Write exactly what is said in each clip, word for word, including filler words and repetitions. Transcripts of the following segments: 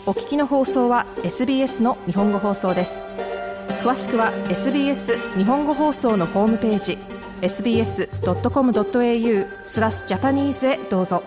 お聞きの放送は エスビーエス の日本語放送です。詳しくは エスビーエス 日本語放送のホームページ エスビーエスドットコムドットエーユー スラスジャパニーズへどうぞ。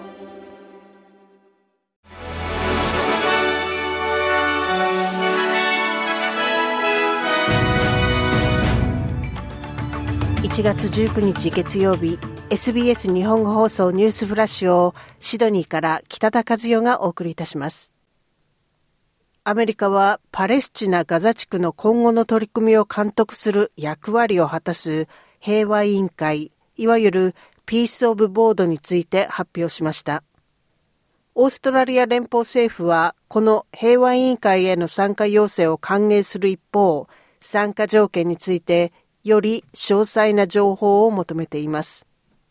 いちがつじゅうくにち月曜日、 エスビーエス 日本語放送ニュースフラッシュをシドニーから北田和代がお送りいたします。アメリカはパレスチナ・ガザ地区の今後の取り組みを監督する役割を果たす平和委員会、いわゆるピース・オブ・ボードについて発表しました。オーストラリア連邦政府はこの平和委員会への参加要請を歓迎する一方、参加条件についてより詳細な情報を求めています。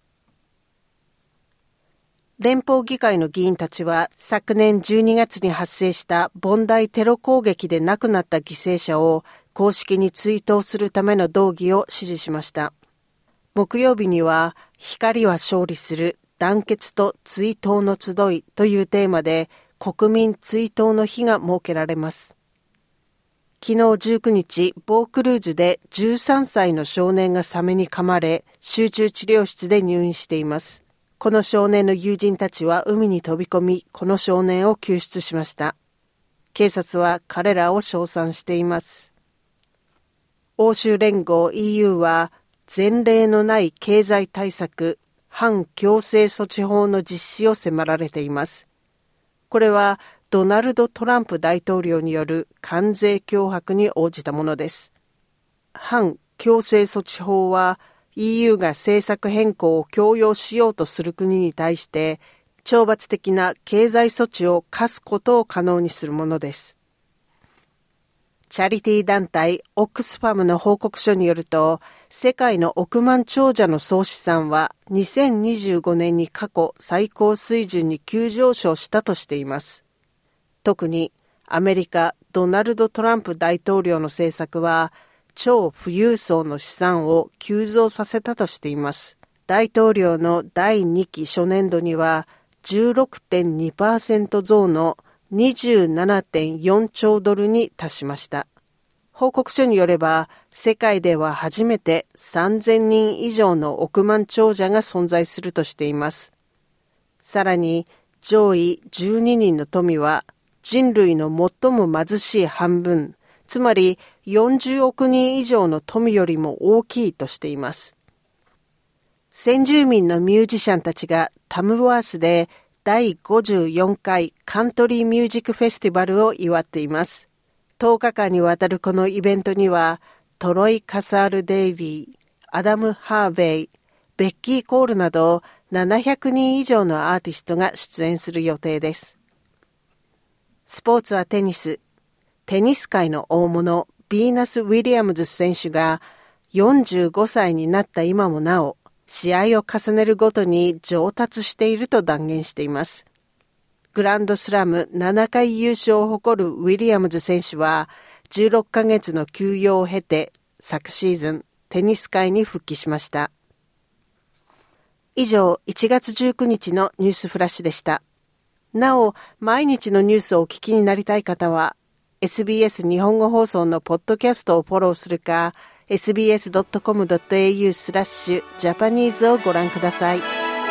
連邦議会の議員たちは昨年じゅうにがつに発生したボンダイテロ攻撃で亡くなった犠牲者を公式に追悼するための動議を支持しました。木曜日には光は勝利する団結と追悼の集いというテーマで国民追悼の日が設けられます。昨日じゅうくにち、ボークルーズでじゅうさんさいの少年がサメに噛まれ、集中治療室で入院しています。この少年の友人たちは海に飛び込み、この少年を救出しました。警察は彼らを称賛しています。欧州連合 イーユー は前例のない経済対策、反強制措置法の実施を迫られています。これはドナルド・トランプ大統領による関税脅迫に応じたものです。反強制措置法は イーユー が政策変更を強要しようとする国に対して懲罰的な経済措置を課すことを可能にするものです。チャリティー団体オックスファムの報告書によると、世界の億万長者の総資産はにせんにじゅうごねんに過去最高水準に急上昇したとしています。特にアメリカドナルド・トランプ大統領の政策は超富裕層の資産を急増させたとしています。大統領のだいにき初年度には じゅうろくてんにパーセント 増の にじゅうななてんよんちょうドルに達しました。報告書によれば世界では初めてさんぜんにん以上の億万長者が存在するとしています。さらに上位じゅうににんの富は人類の最も貧しい半分、つまりよんじゅうおくにん以上の富よりも大きいとしています。先住民のミュージシャンたちがタムワースでだいごじゅうよんかいカントリーミュージックフェスティバルを祝っています。とおかかんにわたるこのイベントにはトロイ・カサール・デイリー、アダム・ハーベイ、ベッキー・コールなどななひゃくにん以上のアーティストが出演する予定です。スポーツはテニス。テニス界の大物、ビーナス・ウィリアムズ選手がよんじゅうごさいになった今もなお、試合を重ねるごとに上達していると断言しています。グランドスラムななかい優勝を誇るウィリアムズ選手は、じゅうろっかげつの休養を経て、昨シーズンテニス界に復帰しました。以上、いちがつじゅうくにちのニュースフラッシュでした。なお、毎日のニュースをお聞きになりたい方は、エスビーエス 日本語放送のポッドキャストをフォローするか、エスビーエスドットコムドットエーユー スラッシュジャパニーズをご覧ください。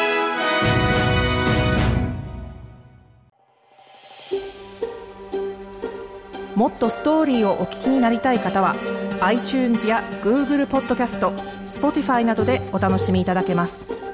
もっとストーリーをお聞きになりたい方は iTunes や Google ポッドキャスト、Spotify などでお楽しみいただけます。